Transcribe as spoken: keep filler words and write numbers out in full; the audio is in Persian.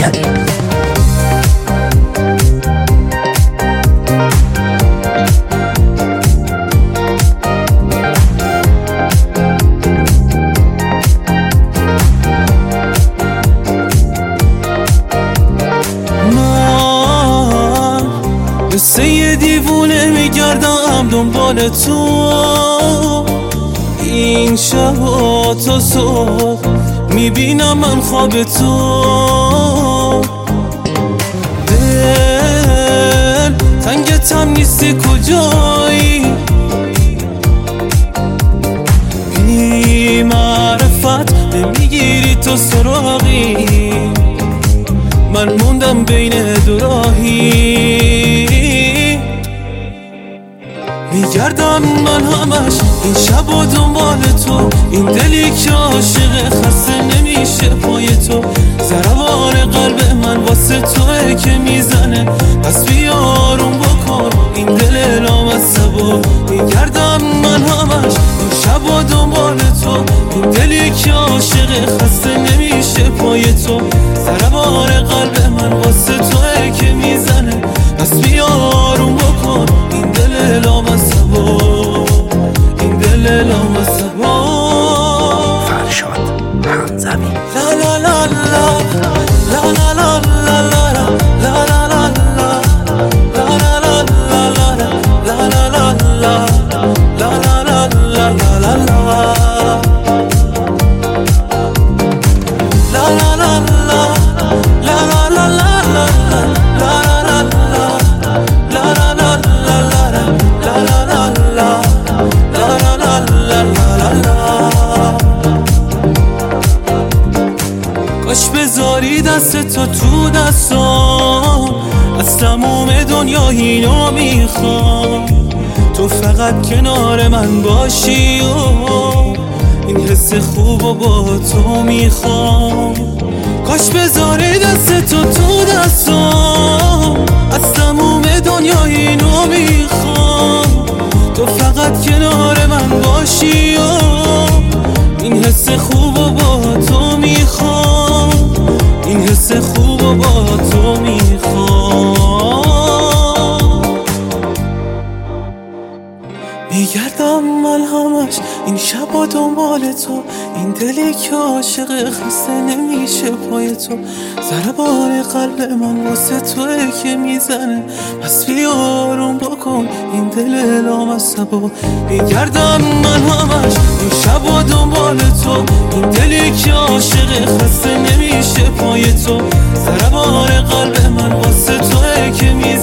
زده. مثل یه دیوونه میگردم دنبال تو، این شبا تا صبح میبینم من خواب تو. دل تنگتم نیستی کجایی، بی معرفت نمیگیری تو سراغی، من موندم بین دو راهی. میگردم من همش این شب و دنبال تو، این دلی که عاشق خسته نمیشه پای تو. ضربان قلب من واسه توه که میزنه، پس بیا آروم بکن این دل لامصبو. میگردم من همش این شب و دنبال تو، این دلی که عاشق خسته نمیشه پای تو. ضربان قلب من واسه توه که میزنه، پس بیا آروم بکن این دل لامصبو، این دل لامصبو. فرشاد همزمین. لا لا لا لا لا لا لا لا لا لا لا لا لا لا لا لا لا. کاش بذاری دست تو تو دستام، از تموم دنیا اینو میخوام، تو فقط کنار من باشی و این حس خوب و با تو میخوام. کاش بذاری دست تو تو دستام، از تموم دنیا اینو میخوام، تو فقط کنار من باشی و این حس خوب و با تو میخوام، این حس خوب و با تو میخوام. میگردم من همش این شب و دنبال تو، این دلی که عاشق خسته نمیشه پای تو. ضربان قلب من واسه توه که میزنه، پس بیا آروم بکن این دل لامصبو. میگردم من همش این شب و دنبال تو، این دلی که عاشق خسته نمیشه پای تو. ضربان قلب من واسه توه که میزنه،